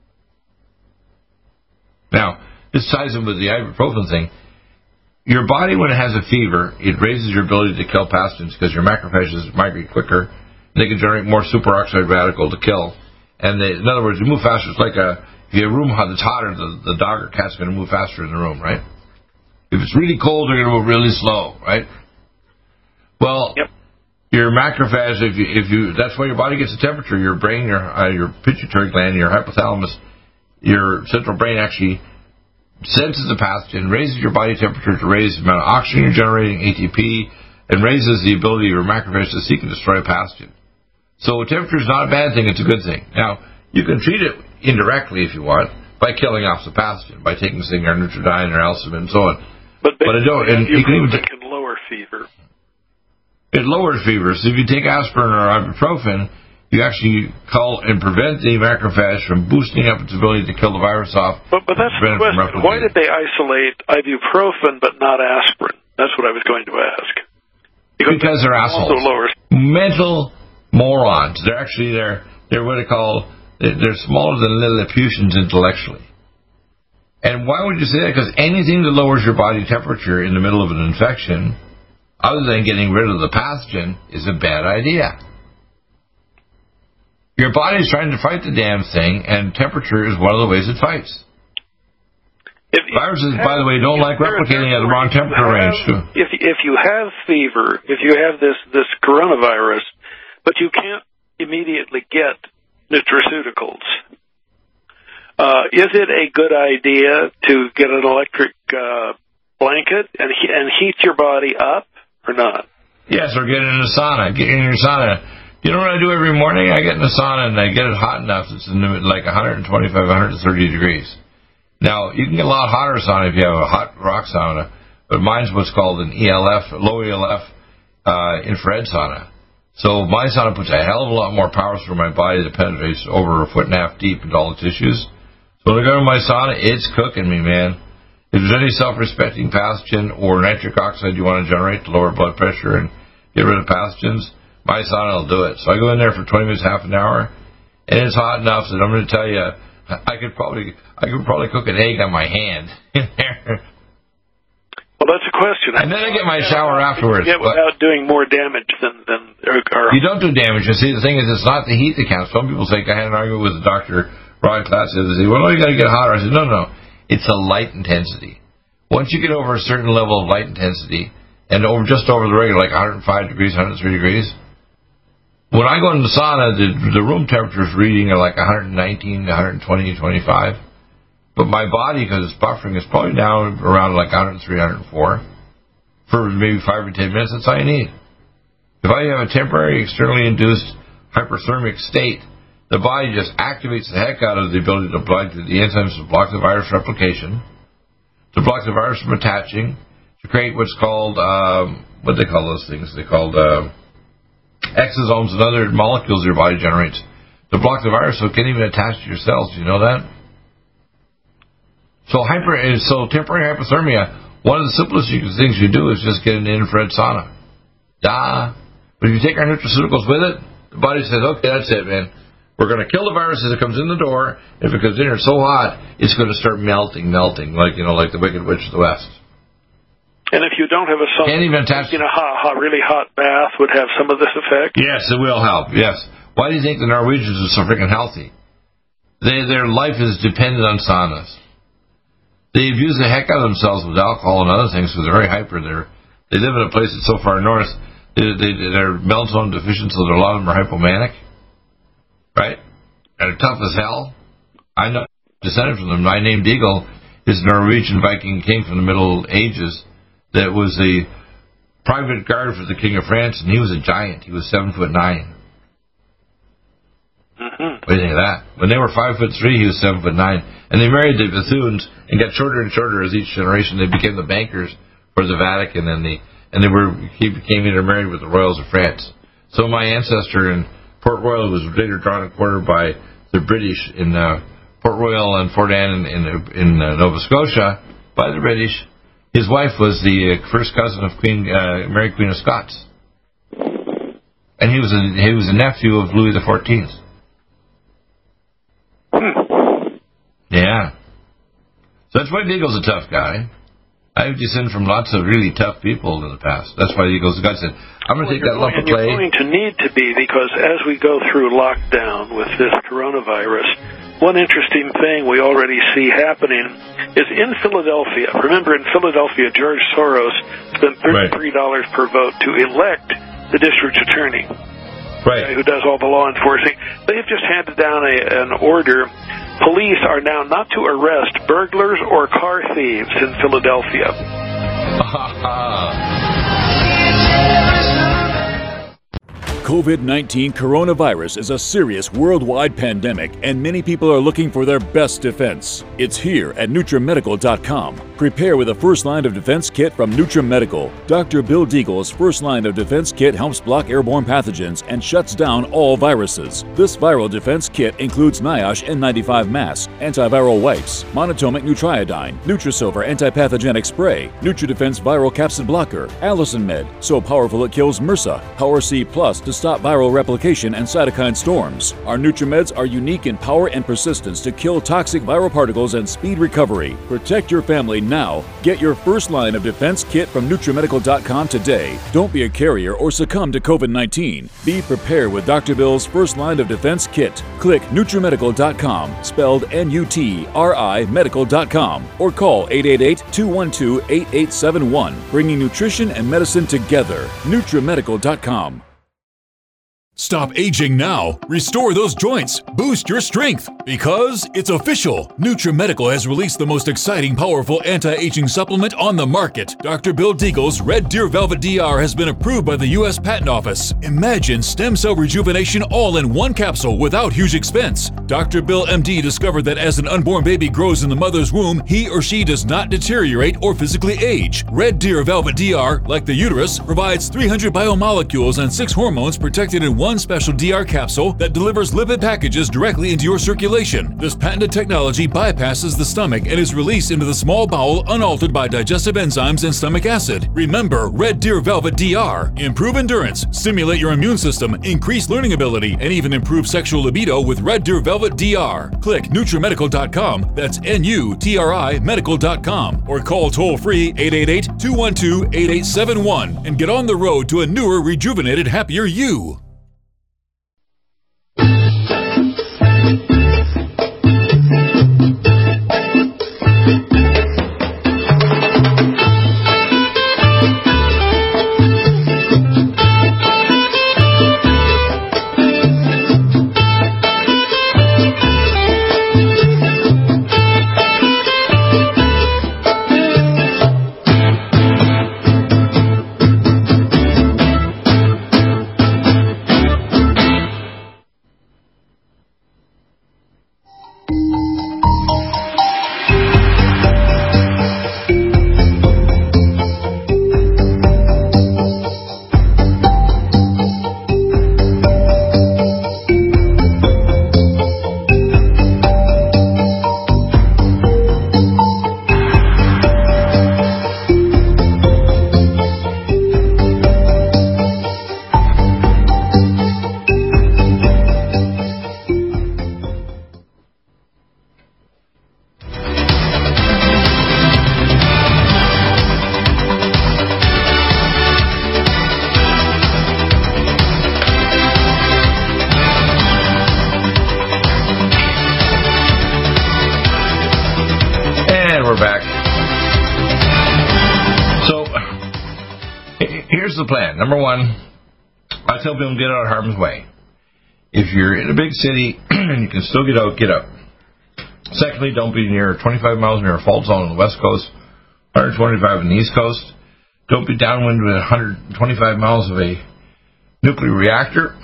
Now, this ties in with the ibuprofen thing. Your body, when it has a fever, it raises your ability to kill pathogens because your macrophages migrate quicker. They can generate more superoxide radical to kill. And they, in other words, you move faster. It's like a, if you have a room that's hotter, the, the dog or cat's going to move faster in the room, right? If it's really cold, they're going to move really slow, right? Well, yep. Your macrophage, if you, if you, that's why your body gets a temperature. Your brain, your uh, your pituitary gland, your hypothalamus, your central brain actually senses the pathogen, raises your body temperature to raise the amount of oxygen you're generating, A T P, and raises the ability of your macrophage to seek and destroy a pathogen. So temperature is not a bad thing; it's a good thing. Now you can treat it indirectly if you want by killing off the pathogen, by taking something or Nutridyne or Alcimin and so on. But, but I don't. And you can even it can lower fever. It lowers fever. So if you take aspirin or ibuprofen, you actually call and prevent the macrophage from boosting up its ability to kill the virus off. But, but that's the question. Why did they isolate ibuprofen but not aspirin? That's what I was going to ask. Because, because they're assholes. Also lowers. Mental morons. They're actually, they're, they're what they call, they're smaller than Lilliputians intellectually. And why would you say that? Because anything that lowers your body temperature in the middle of an infection, other than getting rid of the pathogen, is a bad idea. Your body's trying to fight the damn thing, and temperature is one of the ways it fights. If Viruses, have, by the way, don't like replicating at the wrong temperature have, range, too. If, if you have fever, if you have this, this coronavirus, but you can't immediately get nutraceuticals, uh, is it a good idea to get an electric uh, blanket and, he, and heat your body up or not? Yes, or get in a sauna. Get in your sauna. You know what I do every morning? I get in the sauna and I get it hot enough. It's in like one twenty-five, one thirty degrees. Now, you can get a lot hotter sauna if you have a hot rock sauna, but mine's what's called an E L F, low E L F uh, infrared sauna. So my sauna puts a hell of a lot more power through my body that penetrates over a foot and a half deep into all the tissues. So when I go to my sauna, it's cooking me, man. If there's any self-respecting pathogen or nitric oxide you want to generate to lower blood pressure and get rid of pathogens, my sauna will do it. So I go in there for twenty minutes, half an hour, and it's hot enough that I'm going to tell you, I could probably I could probably cook an egg on my hand in there. Well, that's a question. And then I get my shower afterwards. Get without doing more damage than... than or, or you don't do damage. You see, the thing is, it's not the heat that counts. Some people say, I had an argument with the doctor, Rod Klass, they say, well, no, you got to get hotter. I said, no, no, it's a light intensity. Once you get over a certain level of light intensity, and over just over the regular, like one oh five degrees, one oh three degrees, when I go in the sauna, the, the room temperature is reading at like one nineteen, one twenty, twenty-five. But my body, because it's buffering, is probably down around like one oh three, one oh four. For maybe five or ten minutes, that's all you need. If I have a temporary externally induced hyperthermic state, the body just activates the heck out of the ability to block the enzymes to block the virus replication, to block the virus from attaching, to create what's called, um, what do they call those things? They're called uh, exosomes and other molecules your body generates to block the virus so it can't even attach to your cells. Do you know that? So hyper, so temporary hypothermia, one of the simplest things you do is just get an infrared sauna. Duh. But if you take our nutraceuticals with it, the body says, okay, that's it, man. We're going to kill the virus as it comes in the door. If it comes in here so hot, it's going to start melting, melting, like, you know, like the Wicked Witch of the West. And if you don't have a sauna, can't even attach, you know, hot, hot, really hot bath would have some of this effect? Yes, it will help, yes. Why do you think the Norwegians are so freaking healthy? They, their life is dependent on saunas. They abuse the heck out of themselves with alcohol and other things because they're very hyper. They're, they live in a place that's so far north. They, they, they're melatonin deficient, so a lot of them are hypomanic. Right? And they're tough as hell. I know descended from them. My name Deagle is a Norwegian Viking king from the Middle Ages that was the private guard for the King of France, and he was a giant. He was seven foot nine. Mm-hmm. What do you think of that? When they were five foot three, he was seven foot nine, and they married the Bethunes and got shorter and shorter as each generation. They became the bankers for the Vatican, and the and they were he became intermarried with the royals of France. So my ancestor in Port Royal was later drawn and quartered by the British in uh, Port Royal and Fort Anne in in, in uh, Nova Scotia by the British. His wife was the uh, first cousin of Queen uh, Mary Queen of Scots, and he was a he was a nephew of Louis the Fourteenth. Yeah. So that's why Deagle's a tough guy. I've descended from lots of really tough people in the past. That's why Deagle's the guy said, I'm going to take that lump of clay. You're going to need to be, because as we go through lockdown with this coronavirus, one interesting thing we already see happening is in Philadelphia. Remember, in Philadelphia, George Soros spent thirty-three dollars right. per vote to elect the district attorney. Right. Who does all the law enforcing. They have just handed down a, an order. Police are now not to arrest burglars or car thieves in Philadelphia. COVID nineteen coronavirus is a serious worldwide pandemic, and many people are looking for their best defense. It's here at NutriMedical dot com. Prepare with a first line of defense kit from NutriMedical. Doctor Bill Deagle's first line of defense kit helps block airborne pathogens and shuts down all viruses. This viral defense kit includes NIOSH N ninety-five mask, antiviral wipes, monotomic Nutriodine, Nutrisilver antipathogenic spray, NutriDefense viral capsid blocker, Allison Med, so powerful it kills MRSA, Power C Plus to stop viral replication and cytokine storms. Our NutriMeds are unique in power and persistence to kill toxic viral particles and speed recovery. Protect your family now. Get your first line of defense kit from NutriMedical dot com today. Don't be a carrier or succumb to COVID nineteen. Be prepared with Doctor Bill's first line of defense kit. Click NutriMedical dot com, spelled N U T R I medical dot com, or call eight eight eight, two one two, eight eight seven one, bringing nutrition and medicine together. NutriMedical dot com. Stop aging now. Restore those joints. Boost your strength. Because it's official. NutriMedical has released the most exciting, powerful anti-aging supplement on the market. Doctor Bill Deagle's Red Deer Velvet D R has been approved by the U S Patent Office. Imagine stem cell rejuvenation all in one capsule without huge expense. Doctor Bill M D discovered that as an unborn baby grows in the mother's womb, he or she does not deteriorate or physically age. Red Deer Velvet D R, like the uterus, provides three hundred biomolecules and six hormones protected in one One special D R capsule that delivers lipid packages directly into your circulation. This patented technology bypasses the stomach and is released into the small bowel unaltered by digestive enzymes and stomach acid. Remember Red Deer Velvet D R. Improve endurance, stimulate your immune system, increase learning ability, and even improve sexual libido with Red Deer Velvet D R. Click NutriMedical dot com, that's N U T R I medical dot com, or call toll-free eight eight eight, two one two, eight eight seven one and get on the road to a newer, rejuvenated, happier you. Here's the plan. Number one, I tell people get out of harm's way. If you're in a big city and you can still get out, get out. Secondly, don't be near twenty-five miles near a fault zone on the west coast, one hundred twenty-five on the east coast. Don't be downwind with one hundred twenty-five miles of a nuclear reactor.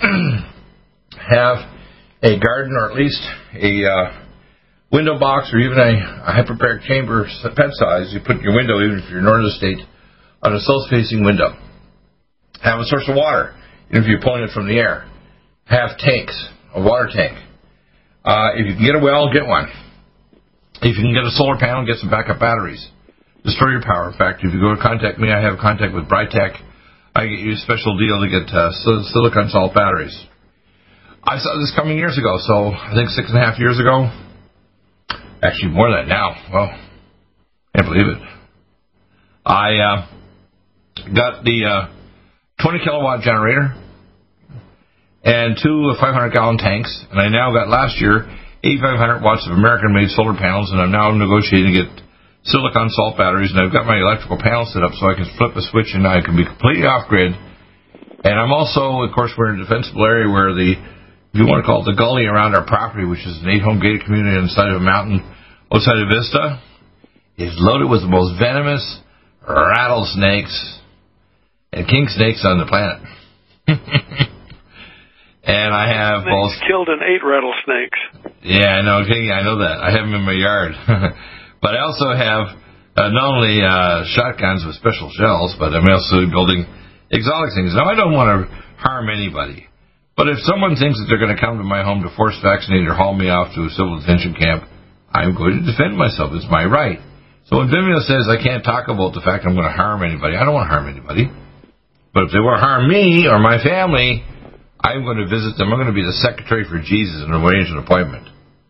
Have a garden or at least a uh, window box or even a, a hyperbaric chamber pet size you put in your window, even if you're in northern state, on a south-facing window. Have a source of water, even if you're pulling it from the air. Have tanks, a water tank. Uh, if you can get a well, get one. If you can get a solar panel, get some backup batteries. Destroy your power. In fact, if you go to contact me, I have contact with Brightech. I get you a special deal to get uh, silicon salt batteries. I saw this coming years ago, so I think six and a half years ago. Actually, more than that now. Well, can't believe it. I uh, got the uh, twenty kilowatt generator and two five hundred gallon tanks, and I now got last year eighty-five hundred watts of American-made solar panels, and I'm now negotiating to get silicon salt batteries, and I've got my electrical panel set up so I can flip a switch and I can be completely off-grid. And I'm also, of course, we're in a defensible area where the, if you want to call it the gully around our property, which is an eight-home gated community on the side of a mountain outside of Vista, is loaded with the most venomous rattlesnakes and king snakes on the planet. And I have Snakes both killed and ate rattlesnakes. Yeah, I know. Okay, I know that. I have them in my yard. But I also have uh, not only uh, shotguns with special shells, but I'm also building exotic things. Now, I don't want to harm anybody, but if someone thinks that they're going to come to my home to force vaccinate or haul me off to a civil detention camp, I'm going to defend myself. It's my right. So when Vimeo says I can't talk about the fact I'm going to harm anybody, I don't want to harm anybody. But if they want to harm me or my family, I'm going to visit them. I'm going to be the secretary for Jesus and arrange an appointment.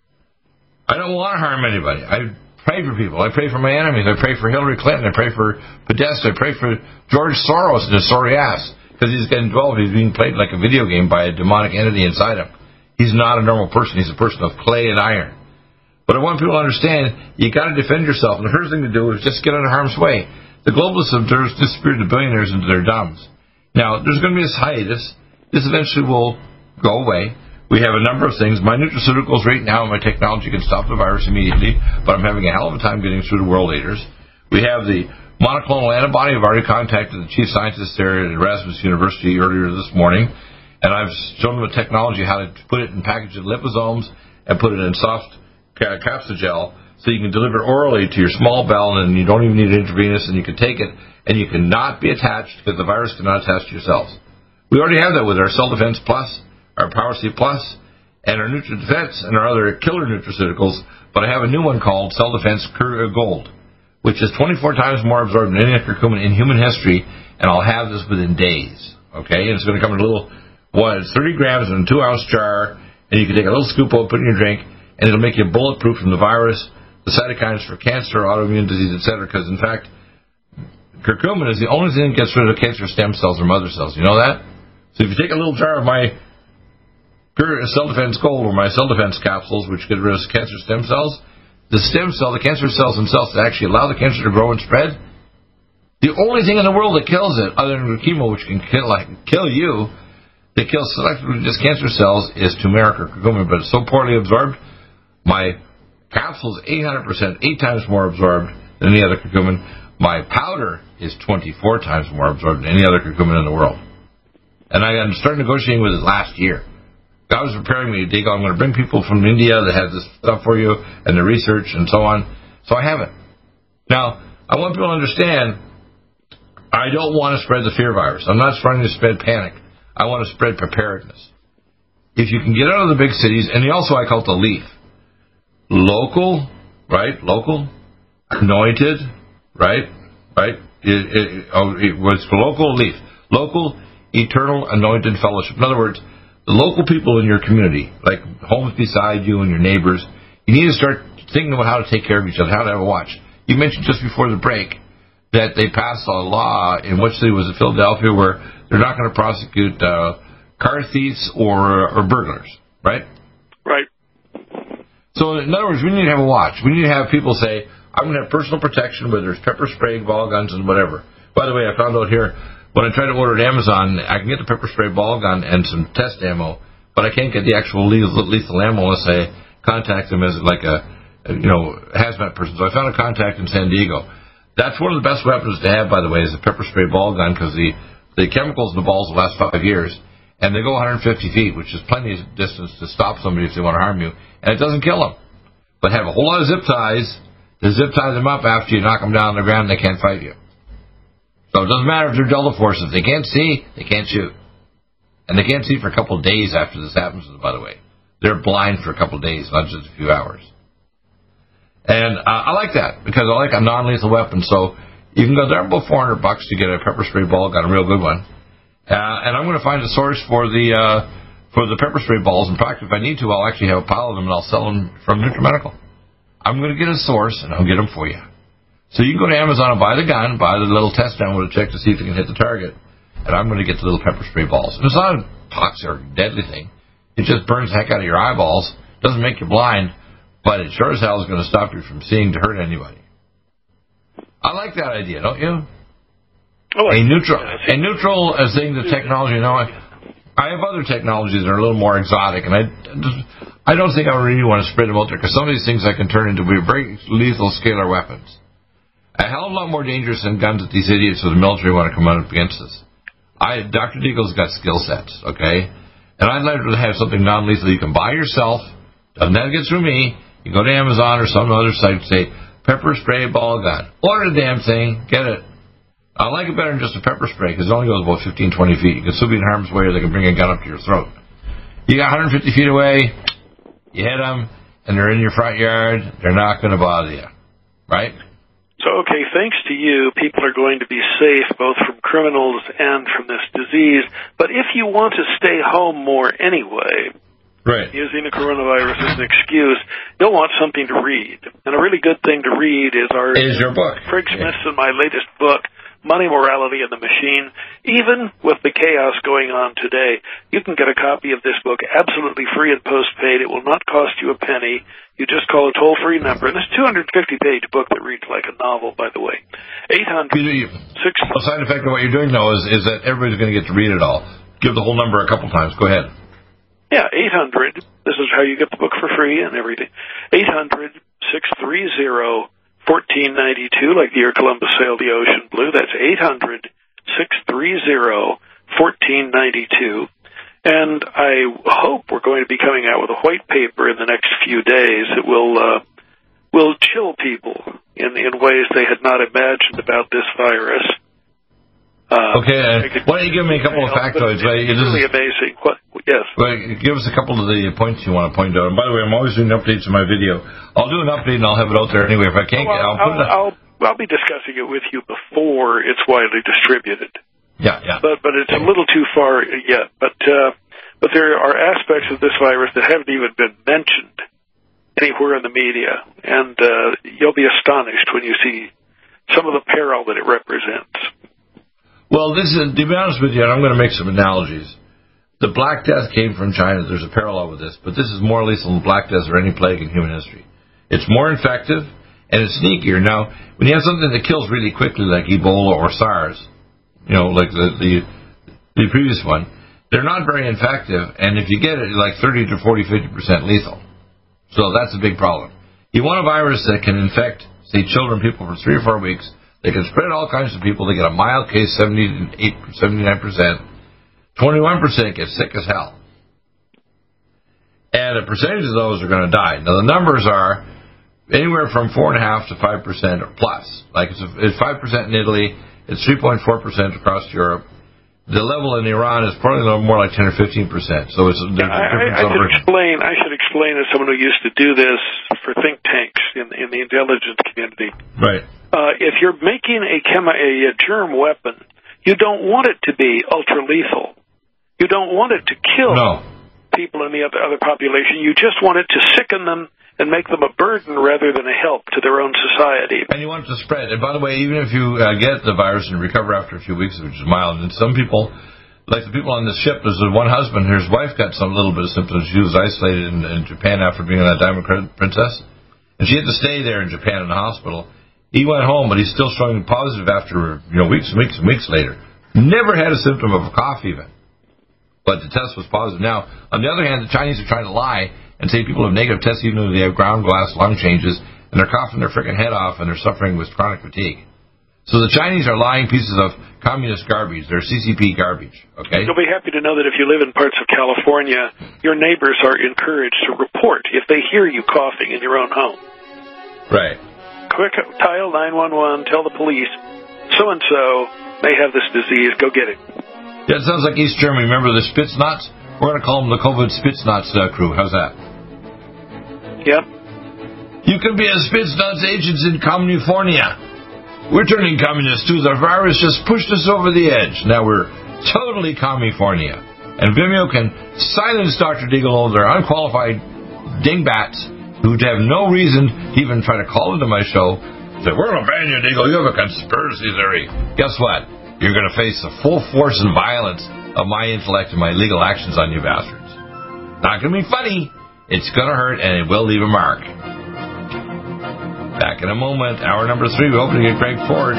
I don't want to harm anybody. I pray for people. I pray for my enemies. I pray for Hillary Clinton. I pray for Podesta. I pray for George Soros and his sorry ass, because he's getting involved. He's being played like a video game by a demonic entity inside him. He's not a normal person. He's a person of clay and iron. But I want people to understand, you got to defend yourself. And the first thing to do is just get out of harm's way. The globalists have distributed the billionaires into their dumbs. Now, there's going to be this hiatus. This eventually will go away. We have a number of things. My nutraceuticals right now, my technology can stop the virus immediately, but I'm having a hell of a time getting through to world leaders. We have the monoclonal antibody. I've already contacted the chief scientist there at Erasmus University earlier this morning, and I've shown them a technology how to put it in packaged liposomes and put it in soft capsule gel, so you can deliver orally to your small bowel, and you don't even need intravenous, and you can take it, and you cannot be attached, because the virus cannot attach to your cells. We already have that with our Cell Defense Plus, our Power C Plus, and our Nutra Defense, and our other killer nutraceuticals, but I have a new one called Cell Defense Gold, which is twenty-four times more absorbed than any curcumin in human history, and I'll have this within days, okay? And it's going to come in a little, what, it's thirty grams in a two-ounce jar, and you can take a little scoop of it, put it in your drink, and it'll make you bulletproof from the virus, the cytokines for cancer, autoimmune disease, et cetera, because, in fact, curcumin is the only thing that gets rid of cancer stem cells or mother cells. You know that? So if you take a little jar of my Cell Defense Gold or my Cell Defense capsules, which get rid of cancer stem cells, the stem cell, the cancer cells themselves, that actually allow the cancer to grow and spread, the only thing in the world that kills it, other than chemo, which can kill, like, kill you, that kills selectively just cancer cells, is turmeric or curcumin, but it's so poorly absorbed. My capsule is eight hundred percent, eight times more absorbed than any other curcumin. My powder is twenty-four times more absorbed than any other curcumin in the world. And I started negotiating with it last year. God was preparing me to dig. I'm going to bring people from India that have this stuff for you and the research and so on. So I have it. Now, I want people to understand, I don't want to spread the fear virus. I'm not trying to spread panic. I want to spread preparedness. If you can get out of the big cities, and also I call it the leaf. Local, right? Local, anointed, right? Right? It, it, oh, it was local leaf. Local, eternal, anointed fellowship. In other words, the local people in your community, like homes beside you and your neighbors, you need to start thinking about how to take care of each other, how to have a watch. You mentioned just before the break that they passed a law in which city was it, Philadelphia, where they're not going to prosecute uh, car thieves or, or burglars, right? Right. So, in other words, we need to have a watch. We need to have people say, I'm going to have personal protection, whether it's pepper spray, ball guns, and whatever. By the way, I found out here, when I try to order at Amazon, I can get the pepper spray ball gun and some test ammo, but I can't get the actual lethal, lethal ammo unless I contact them as like a, you know, hazmat person. So I found a contact in San Diego. That's one of the best weapons to have, by the way, is the pepper spray ball gun, because the, the chemicals in the balls will last five years, and they go one hundred fifty feet, which is plenty of distance to stop somebody if they want to harm you, and it doesn't kill them. But have a whole lot of zip ties to zip tie them up after you knock them down on the ground, and they can't fight you. So it doesn't matter if they're Delta Force. If they can't see, they can't shoot. And they can't see for a couple of days after this happens, by the way. They're blind for a couple of days, not just a few hours. And uh, I like that, because I like a non-lethal weapon. So you can go there about four hundred bucks to get a pepper spray ball gun, a real good one. Uh, and I'm going to find a source for the uh, for the pepper spray balls. In fact, if I need to, I'll actually have a pile of them, and I'll sell them from NutriMedical. I'm going to get a source, and I'll get them for you. So you can go to Amazon and buy the gun, buy the little test ammo to check to see if you can hit the target. And I'm going to get the little pepper spray balls. And it's not a toxic or deadly thing. It just burns the heck out of your eyeballs. Doesn't make you blind, but it sure as hell is going to stop you from seeing to hurt anybody. I like that idea, don't you? Oh, a neutral, a neutral as thing, the technology. You know, I, I have other technologies that are a little more exotic, and I, I don't think I really want to spread them out there, because some of these things I can turn into very lethal scalar weapons. A hell of a lot more dangerous than guns that these idiots of the military want to come out against us. I, Doctor Deagle's got skill sets, okay? And I'd like to have something non-lethal you can buy yourself. Doesn't have to get through me. You go to Amazon or some other site and say, pepper spray ball gun. Order the damn thing. Get it. I like it better than just a pepper spray because it only goes about fifteen, twenty feet. You can still be in harm's way or they can bring a gun up to your throat. You got one hundred fifty feet away, you hit them, and they're in your front yard, they're not going to bother you. Right? So, okay, thanks to you, people are going to be safe both from criminals and from this disease. But if you want to stay home more anyway, right, using the coronavirus as an excuse, you'll want something to read. And a really good thing to read is our is your book. Craig Smith's and my latest book, Money, Morality, and the Machine. Even with the chaos going on today, you can get a copy of this book absolutely free and postpaid. It will not cost you a penny. You just call a toll-free number. And it's a two hundred fifty page book that reads like a novel, by the way. eight hundred six A side effect of what you're doing, though, is, is that everybody's going to get to read it all. Give the whole number a couple times. Go ahead. Yeah, eight hundred. This is how you get the book for free and everything. eight hundred, six three zero, one four nine two, like the year Columbus sailed the ocean blue. That's eight hundred, six three zero, one four nine two. And I hope we're going to be coming out with a white paper in the next few days that will uh, will chill people in, in ways they had not imagined about this virus. Uh, okay, uh, why don't you give me a couple of factoids? It's, it's really amazing. What, yes. Well, give us a couple of the points you want to point out. And by the way, I'm always doing updates in my video. I'll do an update and I'll have it out there anyway. If I can't, well, I'll, I'll, put it I'll, I'll be discussing it with you before it's widely distributed. Yeah, yeah. But but it's a little too far yet. But uh, but there are aspects of this virus that haven't even been mentioned anywhere in the media, and uh, you'll be astonished when you see some of the peril that it represents. Well, this is, to be honest with you, and I'm going to make some analogies. The Black Death came from China. There's a parallel with this, but this is more lethal than Black Death or any plague in human history. It's more infective, and it's sneakier. Now, when you have something that kills really quickly, like Ebola or SARS, you know, like the the, the previous one, they're not very infective, and if you get it, like thirty to forty, fifty percent lethal. So that's a big problem. You want a virus that can infect, say, children, people for three or four weeks. They can spread all kinds of people. They get a mild case, seventy-eight, seventy-nine percent. twenty-one percent get sick as hell. And a percentage of those are going to die. Now, the numbers are anywhere from four point five to five percent or plus. Like it's, a, it's five percent in Italy. It's three point four percent across Europe. The level in Iran is probably a little more like ten or fifteen percent. So it's there's I, I, I should explain. I should explain as someone who used to do this for think tanks in, in the intelligence community. Right. Uh, if you're making a, chemi- a, a germ weapon, you don't want it to be ultra lethal. You don't want it to kill no. people in the other, other population. You just want it to sicken them and make them a burden rather than a help to their own society. And you want it to spread. And by the way, even if you uh, get the virus and recover after a few weeks, which is mild, and some people, like the people on the ship, there's one husband, his wife got some little bit of symptoms. She was isolated in, in Japan after being on that Diamond Princess. And she had to stay there in Japan in the hospital. He went home, but he's still showing positive after, you know, weeks and weeks and weeks later. Never had a symptom of a cough even. But the test was positive. Now, on the other hand, the Chinese are trying to lie and say people have negative tests even though they have ground glass lung changes, and they're coughing their freaking head off and they're suffering with chronic fatigue. So the Chinese are lying pieces of communist garbage. They're C C P garbage, okay? You'll be happy to know that if you live in parts of California, your neighbors are encouraged to report if they hear you coughing in your own home. Right. Quick, dial nine one one, tell the police, so-and-so may have this disease, go get it. Yeah, it sounds like East Germany. Remember the Spitznaz? We're going to call them the COVID Spitznaz uh, crew. How's that? Yep. You can be a Spitznaz agent in California. We're turning communist too. The virus just pushed us over the edge. Now we're totally California. And Vimeo can silence Doctor Deagle, all their unqualified dingbats who have no reason to even try to call into my show. Say, we're going to ban you, Deagle. You have a conspiracy theory. Guess what? You're going to face the full force and violence of my intellect and my legal actions on you bastards. Not going to be funny. It's going to hurt, and it will leave a mark. Back in a moment. Hour number three, we hope to get Greg Ford.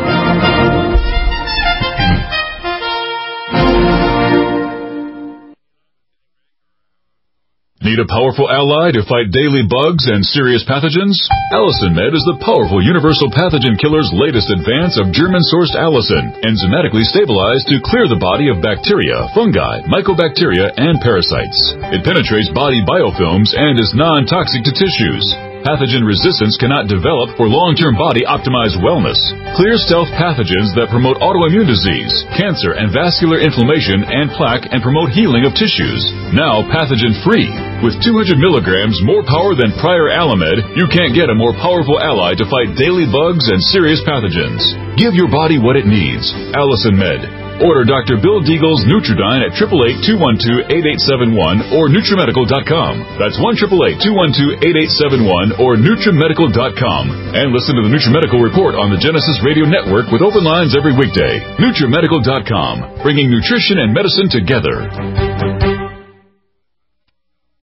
Need a powerful ally to fight daily bugs and serious pathogens? Allicin Med is the powerful universal pathogen killer's latest advance of German-sourced allicin, enzymatically stabilized to clear the body of bacteria, fungi, mycobacteria, and parasites. It penetrates body biofilms and is non-toxic to tissues. pathogen resistance cannot develop for long-term body-optimized wellness. Clear Stealth pathogens that promote autoimmune disease, cancer, and vascular inflammation and plaque and promote healing of tissues. Now pathogen-free. With two hundred milligrams more power than prior Alamed, you can't get a more powerful ally to fight daily bugs and serious pathogens. Give your body what it needs. Allison Med. Order Doctor Bill Deagle's Nutridyne at eight eight eight, two one two, eight eight seven one or NutriMedical dot com. That's one eight eight eight, two one two, eight eight seven one or NutriMedical dot com. And listen to the NutriMedical Report on the Genesis Radio Network with open lines every weekday. NutriMedical dot com, bringing nutrition and medicine together.